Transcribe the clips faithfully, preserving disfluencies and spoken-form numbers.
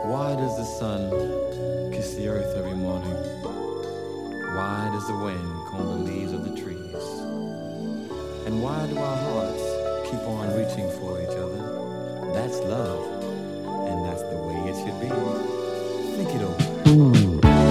Why does the sun kiss the earth every morning? Why does the wind comb the leaves of the trees? And why do our hearts keep on reaching for each other? That's love, and that's the way it should be. Think it over.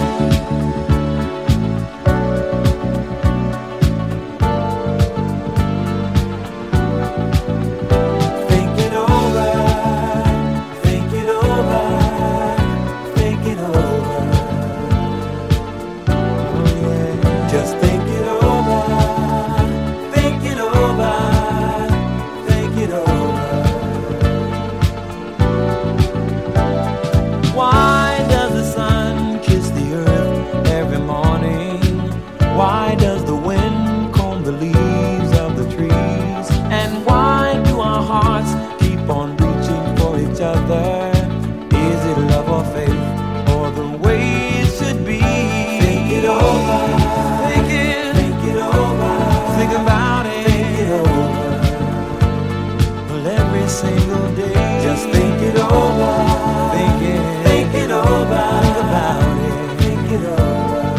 Why does the wind comb the leaves of the trees? And why do our hearts keep on reaching for each other? Is it love or faith, or the way it should be? Think it over. Think it. Think it over. Think about it. Think it over. Well, every single day, just think it over. Think it. Think it over. Think about it. Think it over.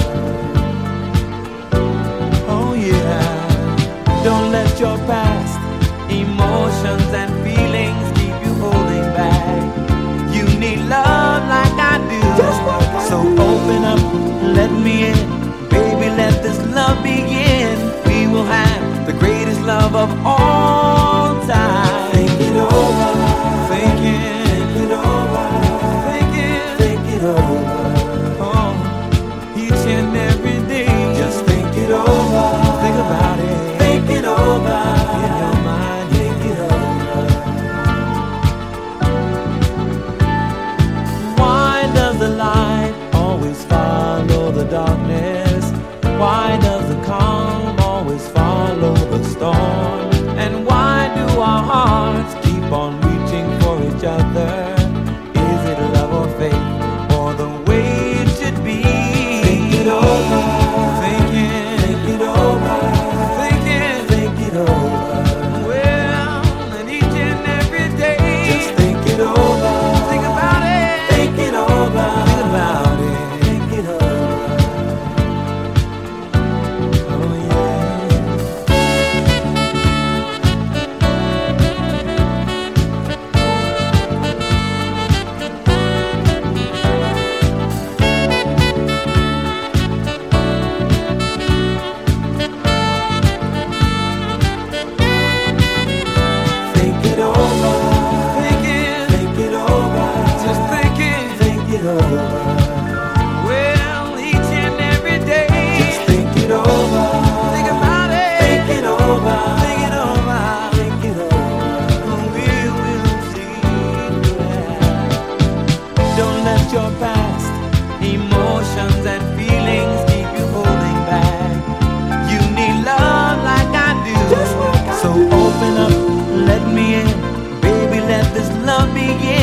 Don't let your past emotions and feelings keep you holding back. You need love like I do. So open up, let me in. Baby, let this love begin. We will have the greatest love of all time. Think it over. Think it. Think it over. Think it. Think it over. Oh, each and every day. Just think it over. Think about it. Think it over. In your mind, think it over. Why does the light always follow the darkness? Why does the calm always follow the storm? And why do our hearts keep on reaching for each other? Is it love or faith, or the way it should be? Think it over. Think it. Think it over. Well, and each and every day, just think it over. Think about it. Think it over. Think about it. Think it over. Oh yeah. Well, each and every day, just think it over. Think about it. Think it over. Think it over. Think it over. We will see. Don't let your past emotions and feelings keep you holding back. You need love like I do. So open up, let me in. Baby, let this love begin.